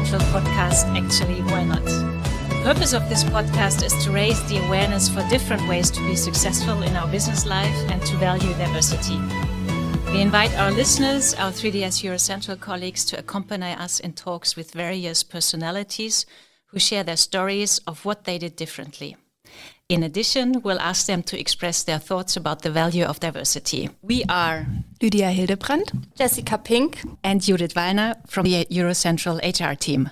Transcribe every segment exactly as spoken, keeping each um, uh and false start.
Central podcast, Actually Why Not? The purpose of this podcast is to raise the awareness for different ways to be successful in our business life and to value diversity. We invite our listeners, our three D S Eurocentral colleagues, to accompany us in talks with various personalities who share their stories of what they did differently. In addition, we'll ask them to express their thoughts about the value of diversity. We are Lydia Hildebrandt, Jessica Pink, and Judith Wallner from the Eurocentral H R team.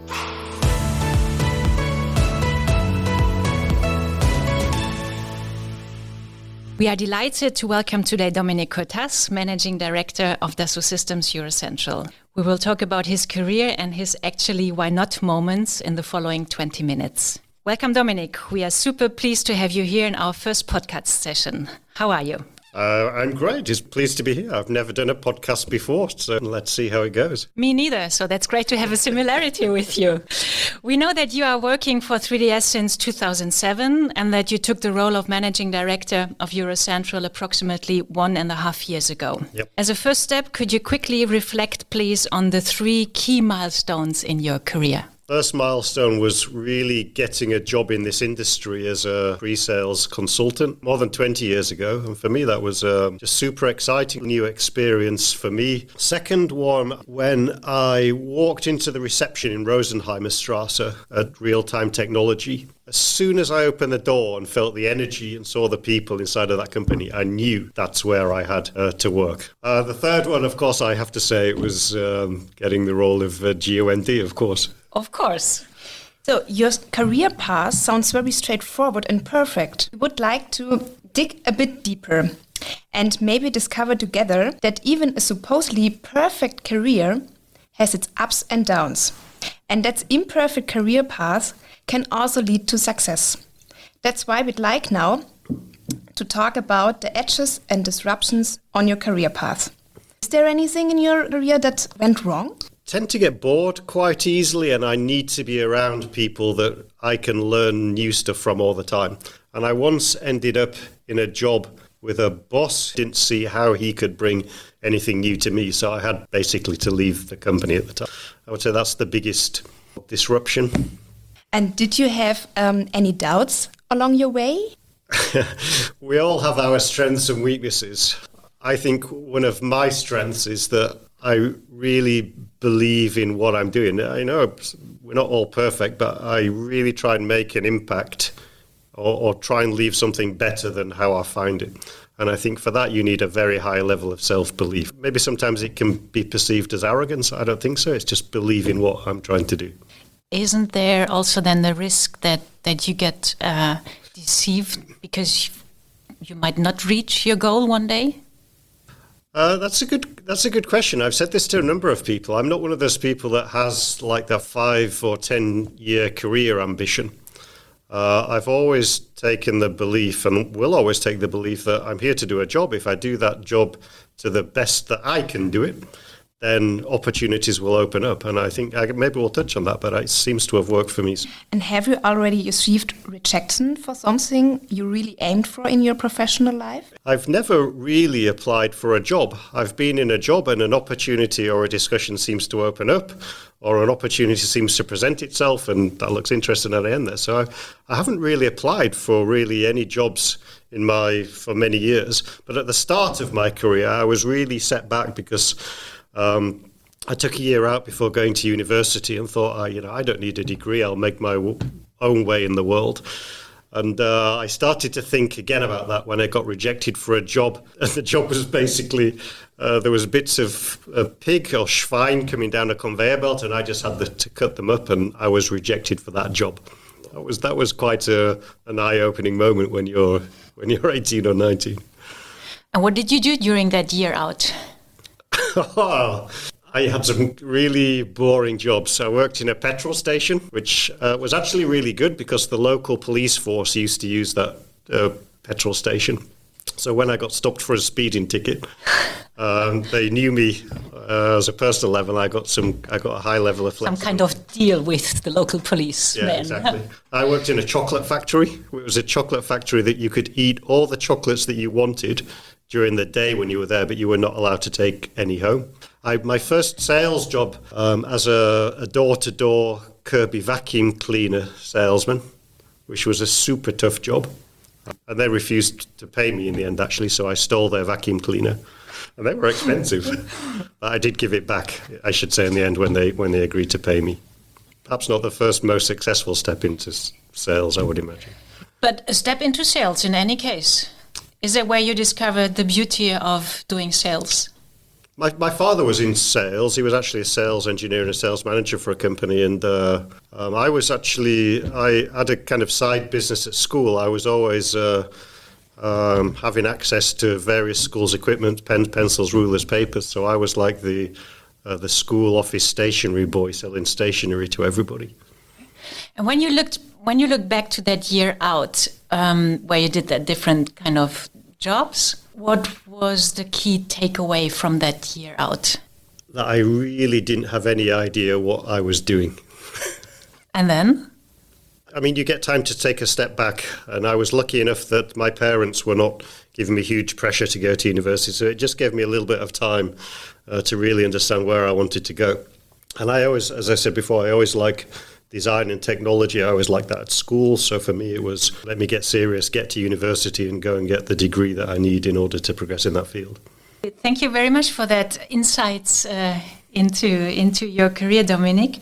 We are delighted to welcome today Dominic Cortas, Managing Director of Dassault Systems Eurocentral. We will talk about his career and his actually why not moments in the following twenty minutes. Welcome, Dominic. We are super pleased to have you here in our first podcast session. How are you? Uh, I'm great. Just pleased to be here. I've never done a podcast before, so let's see how it goes. Me neither, so that's great to have a similarity with you. We know that you are working for three D S since two thousand seven and that you took the role of Managing Director of Eurocentral approximately one and a half years ago. Yep. As a first step, could you quickly reflect, please, on the three key milestones in your career? First milestone was really getting a job in this industry as a pre-sales consultant more than twenty years ago. And for me, that was a just super exciting new experience for me. Second one, when I walked into the reception in Rosenheimer Strasse at Real Time Technology. As soon as I opened the door and felt the energy and saw the people inside of that company, I knew that's where I had uh, to work. Uh, the third one, of course, I have to say, it was um, getting the role of uh, G O N D, of course. Of course. So your career path sounds very straightforward and perfect. We would like to dig a bit deeper and maybe discover together that even a supposedly perfect career has its ups and downs. And that imperfect career path can also lead to success. That's why we'd like now to talk about the edges and disruptions on your career path. Is there anything in your career that went wrong? Tend to get bored quite easily, and I need to be around people that I can learn new stuff from all the time. And I once ended up in a job with a boss, didn't see how he could bring anything new to me, so I had basically to leave the company at the time. I would say that's the biggest disruption. And did you have um, any doubts along your way? We all have our strengths and weaknesses. I think one of my strengths is that I really believe in what I'm doing. I know we're not all perfect, but I really try and make an impact or, or try and leave something better than how I find it. And I think for that, you need a very high level of self-belief. Maybe sometimes it can be perceived as arrogance. I don't think so. It's just believe in what I'm trying to do. Isn't there also then the risk that, that you get uh, deceived because you might not reach your goal one day? Uh, that's a good. That's a good question. I've said this to a number of people. I'm not one of those people that has like that five or ten year career ambition. Uh, I've always taken the belief, and will always take the belief, that I'm here to do a job. If I do that job to the best that I can do it, then opportunities will open up. And I think I, maybe we'll touch on that, but it seems to have worked for me. And have you already received rejection for something you really aimed for in your professional life? I've never really applied for a job. I've been in a job and an opportunity or a discussion seems to open up, or an opportunity seems to present itself, and that looks interesting at the end there. So I, I haven't really applied for really any jobs in my for many years. But at the start of my career, I was really set back because Um, I took a year out before going to university and thought, I, you know, I don't need a degree. I'll make my w- own way in the world. And uh, I started to think again about that when I got rejected for a job. And the job was basically, uh, there was bits of a pig or schwein coming down a conveyor belt, and I just had the, to cut them up, and I was rejected for that job. That was that was quite a, an eye-opening moment when you're when you're eighteen or nineteen. And what did you do during that year out? I had some really boring jobs. I worked in a petrol station, which uh, was actually really good because the local police force used to use that uh, petrol station. So when I got stopped for a speeding ticket, um, they knew me uh, as a personal level. I got some. I got a high level of some kind of deal with the local police. Yeah, men. exactly. I worked in a chocolate factory. It was a chocolate factory that you could eat all the chocolates that you wanted, during the day when you were there, but you were not allowed to take any home. I, my first sales job um, as a, a door-to-door Kirby vacuum cleaner salesman, which was a super tough job. And they refused to pay me in the end, actually, so I stole their vacuum cleaner. And they were expensive. But I did give it back, I should say, in the end when they when they agreed to pay me. Perhaps not the first most successful step into s- sales, I would imagine. But a step into sales in any case. Is that where you discovered the beauty of doing sales? My my father was in sales. He was actually a sales engineer and a sales manager for a company. And uh, um, I was actually, I had a kind of side business at school. I was always uh, um, having access to various schools' equipment, pens, pencils, rulers, papers. So I was like the uh, the school office stationery boy selling stationery to everybody. And when you looked, when you look back to that year out, um, where you did that different kind of jobs, what was the key takeaway from that year out? That I really didn't have any idea what I was doing. And then? I mean, you get time to take a step back, and I was lucky enough that my parents were not giving me huge pressure to go to university, so it just gave me a little bit of time uh, to really understand where I wanted to go. And I always, as I said before, I always like design and technology. I always liked that at school, so for me it was let me get serious, get to university and go and get the degree that I need in order to progress in that field. Thank you very much for that insights uh, into, into your career, Dominic.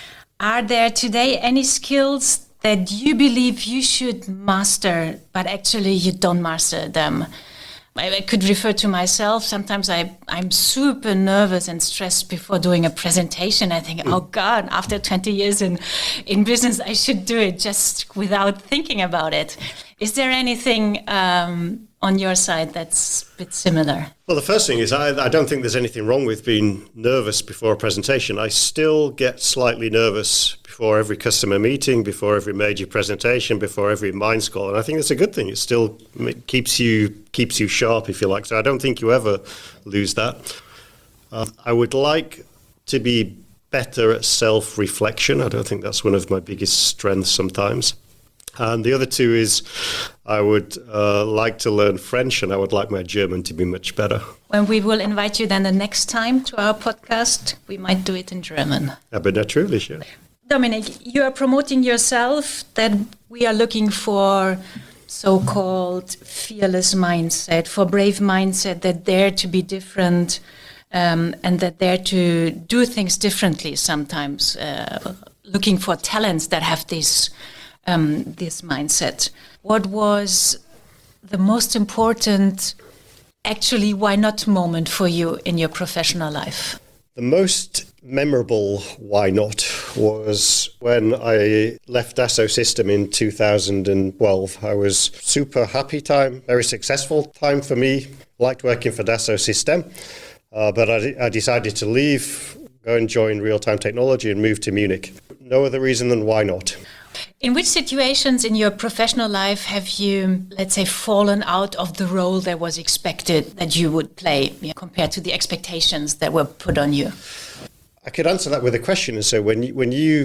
Are there today any skills that you believe you should master, but actually you don't master them? I, I could refer to myself. Sometimes I, I'm super nervous and stressed before doing a presentation. I think, mm. oh God, after twenty years in, in business, I should do it just without thinking about it. Is there anything um, on your side that's a bit similar? Well, the first thing is I, I don't think there's anything wrong with being nervous before a presentation. I still get slightly nervous before every customer meeting, before every major presentation, before every Minds call, and I think that's a good thing. It still it keeps you keeps you sharp, if you like. So I don't think you ever lose that. Uh, I would like to be better at self-reflection. I don't think that's one of my biggest strengths sometimes. And the other two is I would uh, like to learn French, and I would like my German to be much better. When we will invite you then the next time to our podcast, we might do it in German. Aber natürlich, ja. Dominic, you are promoting yourself that we are looking for so-called fearless mindset, for brave mindset, that dare to be different um, and that dare to do things differently sometimes, uh, looking for talents that have this Um, this mindset. What was the most important, actually, why not moment for you in your professional life? The most memorable why not was when I left Dassault System in two thousand twelve. I was super happy time, very successful time for me. Liked working for Dassault System, uh, but I, I decided to leave, go and join Real-Time Technology and move to Munich. No other reason than why not. In which situations in your professional life have you, let's say, fallen out of the role that was expected that you would play, you know, compared to the expectations that were put on you? I could answer that with a question and say, when you, when you,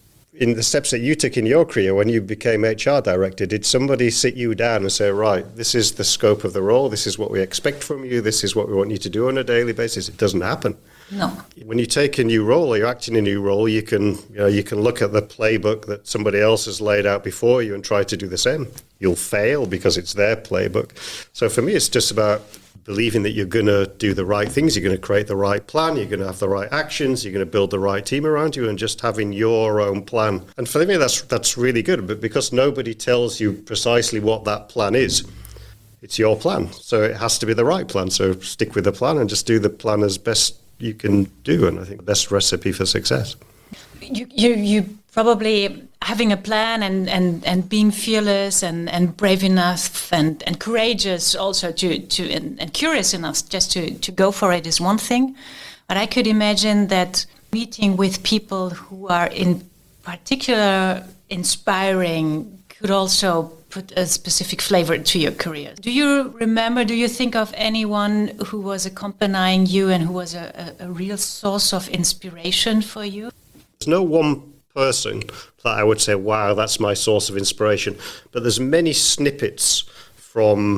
in the steps that you took in your career, when you became H R director, did somebody sit you down and say, right, this is the scope of the role, this is what we expect from you, this is what we want you to do on a daily basis? It doesn't happen. No. When you take a new role or you're acting a new role, you can you know you can look at the playbook that somebody else has laid out before you and try to do the same. You'll fail because it's their playbook. So for me, it's just about believing that you're going to do the right things, you're going to create the right plan, you're going to have the right actions, you're going to build the right team around you, and just having your own plan. And for me, that's that's really good, but because nobody tells you precisely what that plan is, it's your plan. So it has to be the right plan. So stick with the plan and just do the plan as best you can do, and I think the best recipe for success. You, you, you probably having a plan and, and, and being fearless and, and brave enough and, and courageous also to, to and, and curious enough just to, to go for it is one thing. But I could imagine that meeting with people who are in particular inspiring could also put a specific flavor to your career. Do you remember, do you think of anyone who was accompanying you and who was a, a, a real source of inspiration for you? There's no one person that I would say, wow, that's my source of inspiration. But there's many snippets from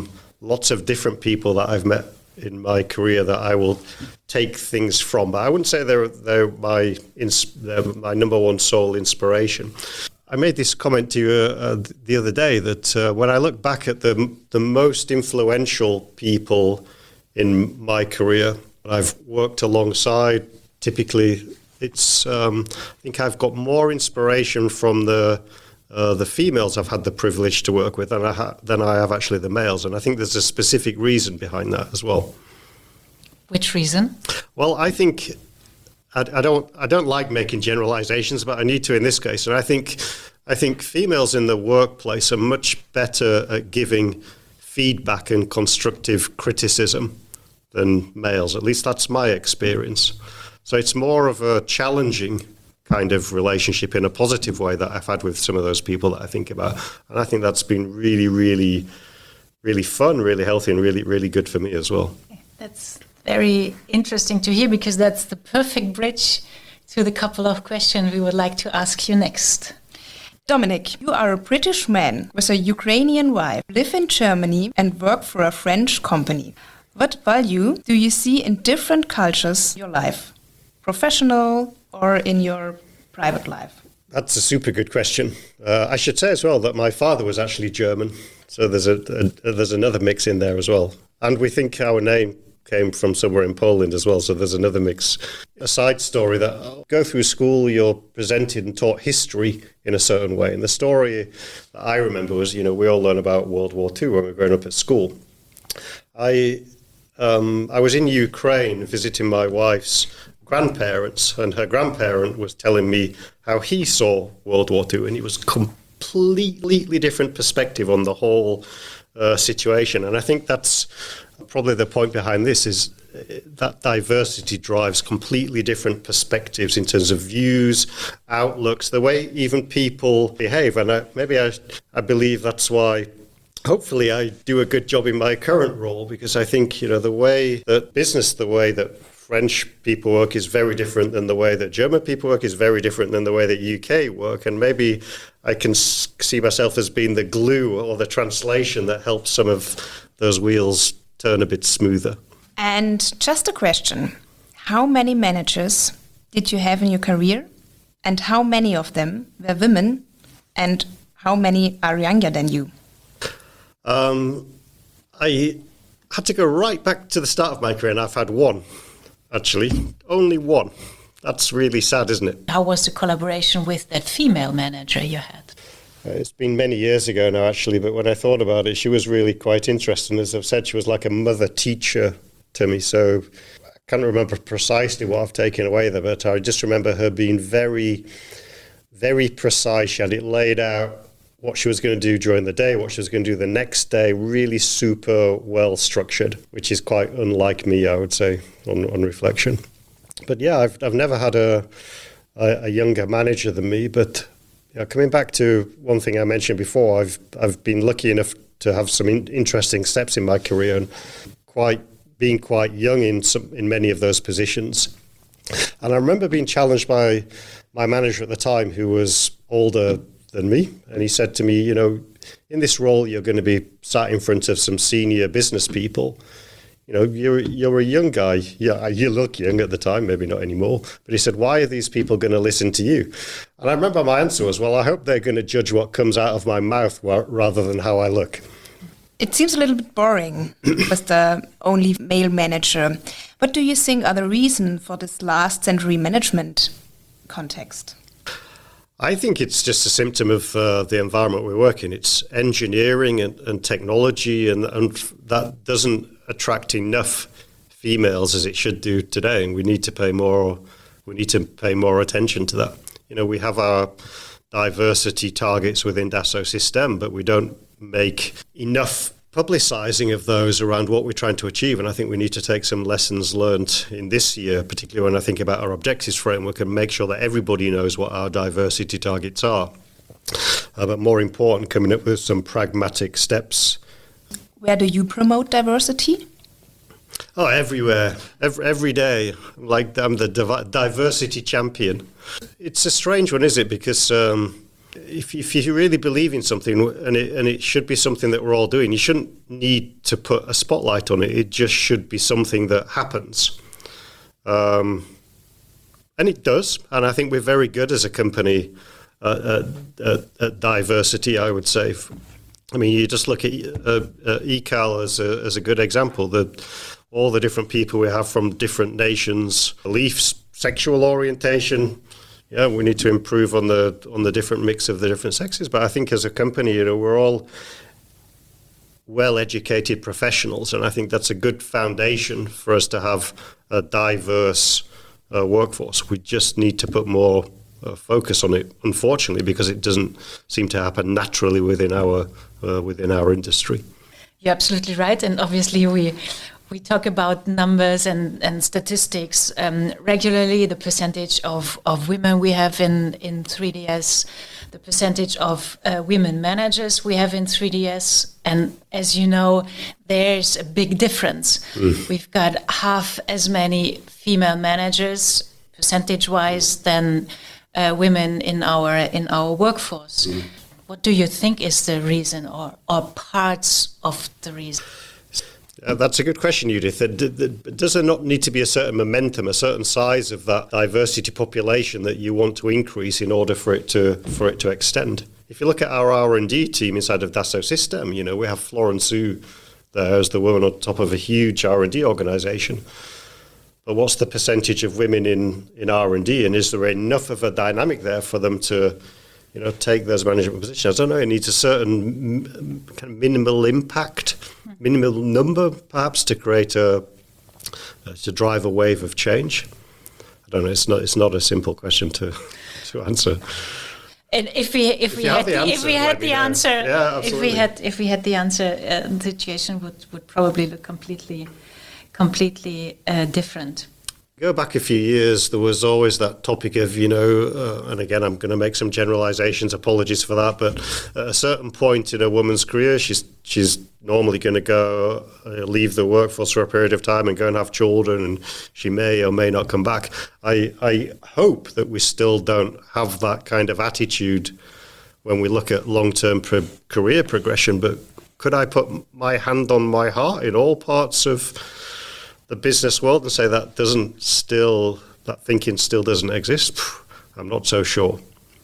lots of different people that I've met in my career that I will take things from. But I wouldn't say they're, they're, my, ins- they're my number one sole inspiration. I made this comment to you uh, the other day that uh, when I look back at the the most influential people in my career I've worked alongside, typically it's um, I think I've got more inspiration from the uh, the females I've had the privilege to work with than I, ha- than I have actually the males, and I think there's a specific reason behind that as well. Which reason? Well, I think I, I don't I don't like making generalizations, but I need to in this case. And I think I think females in the workplace are much better at giving feedback and constructive criticism than males. At least that's my experience. So it's more of a challenging kind of relationship in a positive way that I've had with some of those people that I think about. And I think that's been really, really, really fun, really healthy, and really, really good for me as well. That's very interesting to hear, because that's the perfect bridge to the couple of questions we would like to ask you next. Dominic, you are a British man with a Ukrainian wife, live in Germany and work for a French company. What value do you see in different cultures in your life, professional or in your private life? That's a super good question. Uh, I should say as well that my father was actually German, so there's a, a there's another mix in there as well. And we think our name came from somewhere in Poland as well, so there's another mix. A side story that I'll go through school, you're presented and taught history in a certain way. And the story that I remember was, you know, we all learn about World War Two when we were growing up at school. I um, I was in Ukraine visiting my wife's grandparents, and her grandparent was telling me how he saw World War Two, and it was completely different perspective on the whole uh, situation. And I think that's probably the point behind this, is that diversity drives completely different perspectives in terms of views, outlooks, the way even people behave. And I, maybe I, I believe that's why hopefully I do a good job in my current role, because I think, you know, the way that business, the way that French people work is very different than the way that German people work, is very different than the way that U K work. And maybe I can see myself as being the glue or the translation that helps some of those wheels turn a bit smoother. And just a question, how many managers did you have in your career, and how many of them were women, and how many are younger than you? Um, I had to go right back to the start of my career, and I've had one, actually, only one. That's really sad, isn't it? How was the collaboration with that female manager you had? Uh, it's been many years ago now, actually, but when I thought about it, she was really quite interesting. As I've said, she was like a mother teacher to me, so I can't remember precisely what I've taken away there, but I just remember her being very, very precise. She had it laid out, what she was going to do during the day, what she was going to do the next day, really super well structured, which is quite unlike me, I would say, on, on reflection. But yeah, I've I've never had a a, a younger manager than me. But you know, coming back to one thing I mentioned before, I've I've been lucky enough to have some in, interesting steps in my career, and quite being quite young in some in many of those positions. And I remember being challenged by my manager at the time, who was older than me, and he said to me, you know, in this role you're going to be sat in front of some senior business people. You know, you're you're a young guy. Yeah, you look young at the time, maybe not anymore. But he said, why are these people going to listen to you? And I remember my answer was, well, I hope they're going to judge what comes out of my mouth rather than how I look. It seems a little bit boring with the only male manager. What do you think are the reasons for this last century management context? I think it's just a symptom of uh, the environment we work in. It's engineering and, and technology, and, and that doesn't attract enough females as it should do today. And we need to pay more. We need to pay more attention to that. You know, we have our diversity targets within Dassault Systèmes, but we don't make enough publicizing of those around what we're trying to achieve. And I think we need to take some lessons learned in this year, particularly when I think about our objectives framework, and make sure that everybody knows what our diversity targets are. Uh, but more important, coming up with some pragmatic steps. Where do you promote diversity? Oh, everywhere, every, every day. Like I'm the div- diversity champion. It's a strange one, is it? Because um, if, if you really believe in something, and it, and it should be something that we're all doing, you shouldn't need to put a spotlight on it. It just should be something that happens. Um, and it does. And I think we're very good as a company uh, at, at, at diversity, I would say. I mean, you just look at uh, uh, E C A L as a, as a good example. The, all the different people we have from different nations, beliefs, sexual orientation. Yeah, we need to improve on the on the different mix of the different sexes. But I think as a company, you know, we're all well-educated professionals, and I think that's a good foundation for us to have a diverse uh, workforce. We just need to put more uh, focus on it, unfortunately, because it doesn't seem to happen naturally within our uh, within our industry. You're absolutely right, and obviously we we talk about numbers and, and statistics um, regularly. The percentage of, of women we have in, in three D S, the percentage of uh, women managers we have in three D S, and as you know, there's a big difference. Mm. We've got half as many female managers percentage-wise than uh, women in our in our workforce. Mm. What do you think is the reason, or, or parts of the reason? Uh, that's a good question, Judith. Uh, d- d- does there not need to be a certain momentum, a certain size of that diversity population that you want to increase in order for it to for it to extend? If you look at our R and D team inside of Dassault Systèmes, you know, we have Florence Hsu there as the woman on top of a huge R and D organization. But what's the percentage of women in, in R and D, and is there enough of a dynamic there for them to, you know, take those management positions? I don't know. It needs a certain m- kind of minimal impact, minimal number, perhaps, to create a uh, to drive a wave of change. I don't know. It's not. It's not a simple question to to answer. And if we if, if we had the, answer, if we had the answer, yeah, if we had if we had the answer, uh, the situation would, would probably look completely completely uh, different. Go back a few years, there was always that topic of, you know, uh, and again, I'm going to make some generalizations, apologies for that, but at a certain point in a woman's career, she's she's normally going to go uh, leave the workforce for a period of time and go and have children, and she may or may not come back. I, I hope that we still don't have that kind of attitude when we look at long-term pro- career progression, but could I put my hand on my heart in all parts of the business world and say that doesn't still, that thinking still doesn't exist? I'm not so sure.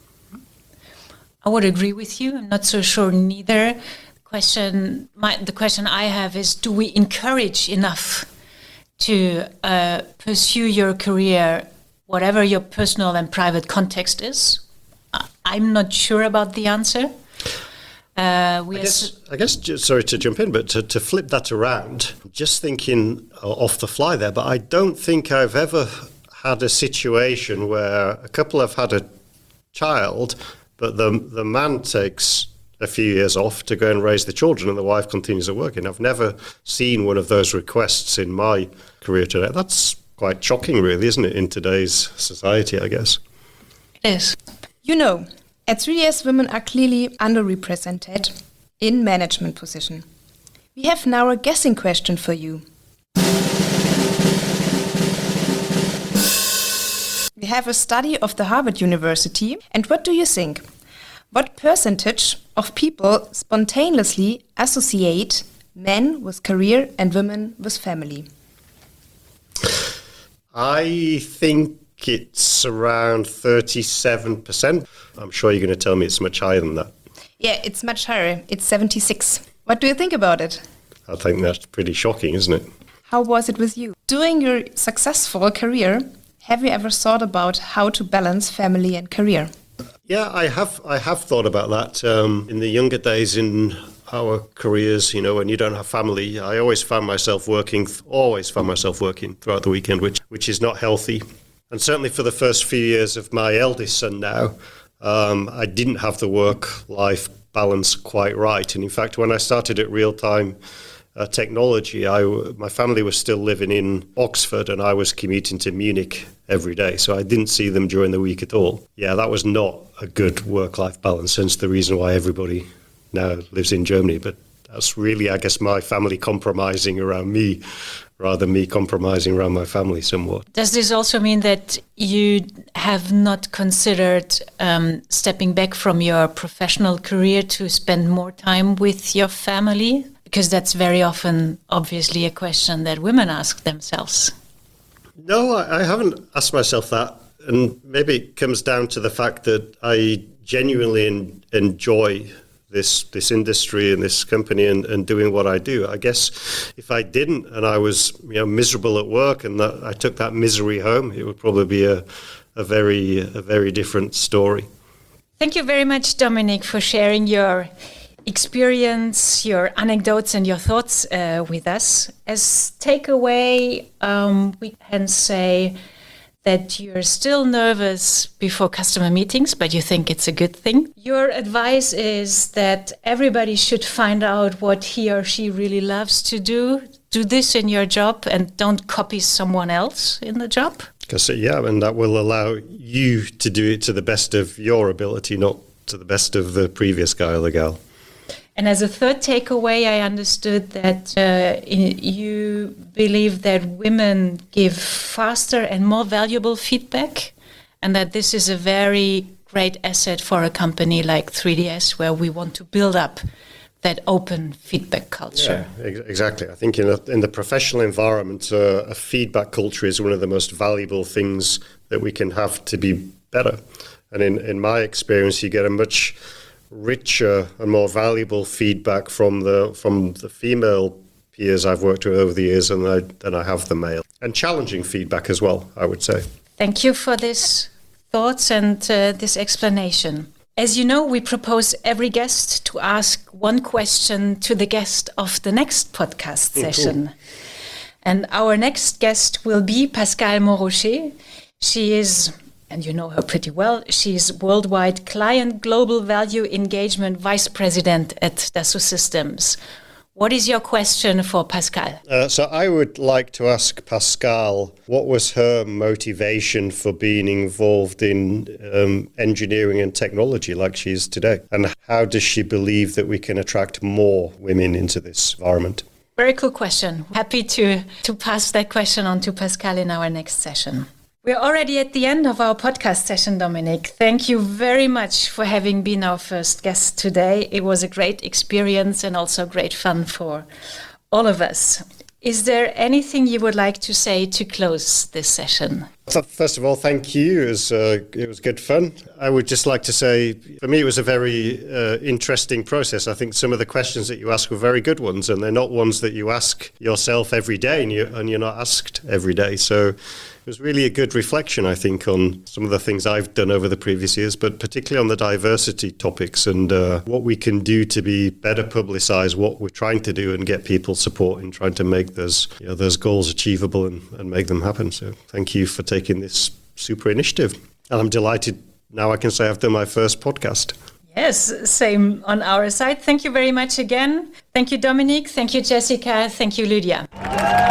I would agree with you. I'm not so sure neither. Question, my, the question I have is, do we encourage enough to uh, pursue your career, whatever your personal and private context is? I'm not sure about the answer. Uh, we I guess, I guess, sorry to jump in, but to, to flip that around, just thinking off the fly there, but I don't think I've ever had a situation where a couple have had a child, but the the man takes a few years off to go and raise the children and the wife continues to work. And I've never seen one of those requests in my career today. That's quite shocking, really, isn't it, in today's society, I guess? It is. You know, at three D S, women are clearly underrepresented in management position. We have now a guessing question for you. We have a study of the Harvard University, and what do you think? What percentage of people spontaneously associate men with career and women with family? I think it's around thirty-seven percent. I'm sure you're going to tell me it's much higher than that. Yeah, it's much higher. It's seventy-six. What do you think about it? I think that's pretty shocking, isn't it? How was it with you? During your successful career, have you ever thought about how to balance family and career? Yeah, I have. I have thought about that. Um, in the younger days in our careers, you know, when you don't have family, I always found myself working, always found myself working throughout the weekend, which which is not healthy. And certainly for the first few years of my eldest son now, um, I didn't have the work-life balance quite right. And in fact, when I started at Real-Time uh, Technology, I, my family was still living in Oxford and I was commuting to Munich every day. So I didn't see them during the week at all. Yeah, that was not a good work-life balance, hence the reason why everybody now lives in Germany. But that's really, I guess, my family compromising around me rather than me compromising around my family somewhat. Does this also mean that you have not considered um, stepping back from your professional career to spend more time with your family? Because that's very often, obviously, a question that women ask themselves. No, I, I haven't asked myself that. And maybe it comes down to the fact that I genuinely en- enjoy this this industry and this company and, and doing what I do. I guess if I didn't and I was you know miserable at work and that I took that misery home, it would probably be a, a very a very different story. Thank you very much, Dominic, for sharing your experience, your anecdotes and your thoughts uh, with us. As takeaway, um, we can say that you're still nervous before customer meetings, but you think it's a good thing. Your advice is that everybody should find out what he or she really loves to do. Do this in your job and don't copy someone else in the job. Because, yeah, and that will allow you to do it to the best of your ability, not to the best of the previous guy or the gal. And as a third takeaway, I understood that uh, in, you believe that women give faster and more valuable feedback, and that this is a very great asset for a company like three D S, where we want to build up that open feedback culture. Yeah, ex- exactly. I think in, a, in the professional environment, uh, a feedback culture is one of the most valuable things that we can have to be better. And in, in my experience, you get a much richer and more valuable feedback from the from the female peers I've worked with over the years than I, than I have the male. And challenging feedback as well, I would say. Thank you for this thoughts and uh, this explanation. As you know, we propose every guest to ask one question to the guest of the next podcast session. Mm-hmm. And our next guest will be Pascale Monrocher. She is, and you know her pretty well, she's Worldwide Client Global Value Engagement Vice President at Dassault Systems. What is your question for Pascale? Uh, so I would like to ask Pascale, what was her motivation for being involved in um, engineering and technology like she is today? And how does she believe that we can attract more women into this environment? Very cool question. Happy to, to pass that question on to Pascale in our next session. We're already at the end of our podcast session, Dominic. Thank you very much for having been our first guest today. It was a great experience and also great fun for all of us. Is there anything you would like to say to close this session? First of all, thank you. It was, uh, it was good fun. I would just like to say, for me, it was a very uh, interesting process. I think some of the questions that you ask were very good ones, and they're not ones that you ask yourself every day, and, you, and you're not asked every day. So it was really a good reflection, I think, on some of the things I've done over the previous years, but particularly on the diversity topics and uh, what we can do to be better publicise what we're trying to do and get people support in trying to make those, you know, those goals achievable and, and make them happen. So thank you for taking this super initiative. And I'm delighted now I can say I've done my first podcast. Yes, same on our side. Thank you very much again. Thank you, Dominic. Thank you, Jessica. Thank you, Lydia.